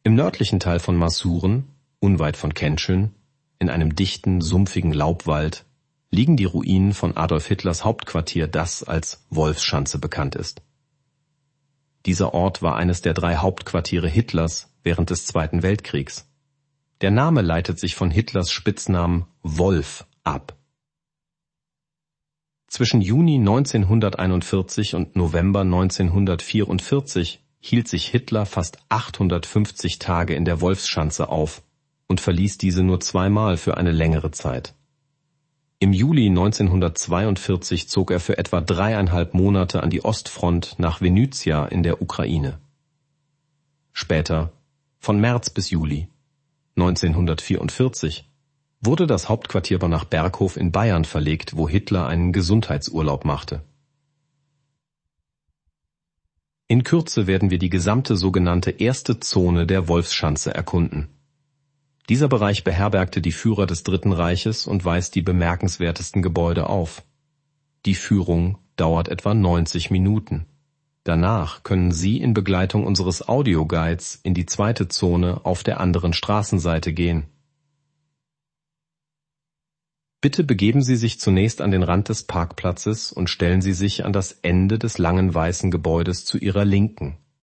Im nördlichen Teil von Masuren, unweit von Kenschön, in einem dichten, sumpfigen Laubwald, liegen die Ruinen von Adolf Hitlers Hauptquartier, das als Wolfschanze bekannt ist. Dieser Ort war eines der 3 Hauptquartiere Hitlers während des Zweiten Weltkriegs. Der Name leitet sich von Hitlers Spitznamen Wolf ab. Zwischen Juni 1941 und November 1944 hielt sich Hitler fast 850 Tage in der Wolfschanze auf und verließ diese nur 2-mal für eine längere Zeit. Im Juli 1942 zog er für etwa 3,5 Monate an die Ostfront nach Venyzia in der Ukraine. Später, von März bis Juli 1944, wurde das Hauptquartier nach Berghof in Bayern verlegt, wo Hitler einen Gesundheitsurlaub machte. In Kürze werden wir die gesamte sogenannte erste Zone der Wolfschanze erkunden. Dieser Bereich beherbergte die Führer des Dritten Reiches und weist die bemerkenswertesten Gebäude auf. Die Führung dauert etwa 90 Minuten. Danach können Sie in Begleitung unseres Audioguides in die zweite Zone auf der anderen Straßenseite gehen. Bitte begeben Sie sich zunächst an den Rand des Parkplatzes und stellen Sie sich an das Ende des langen weißen Gebäudes zu Ihrer Linken.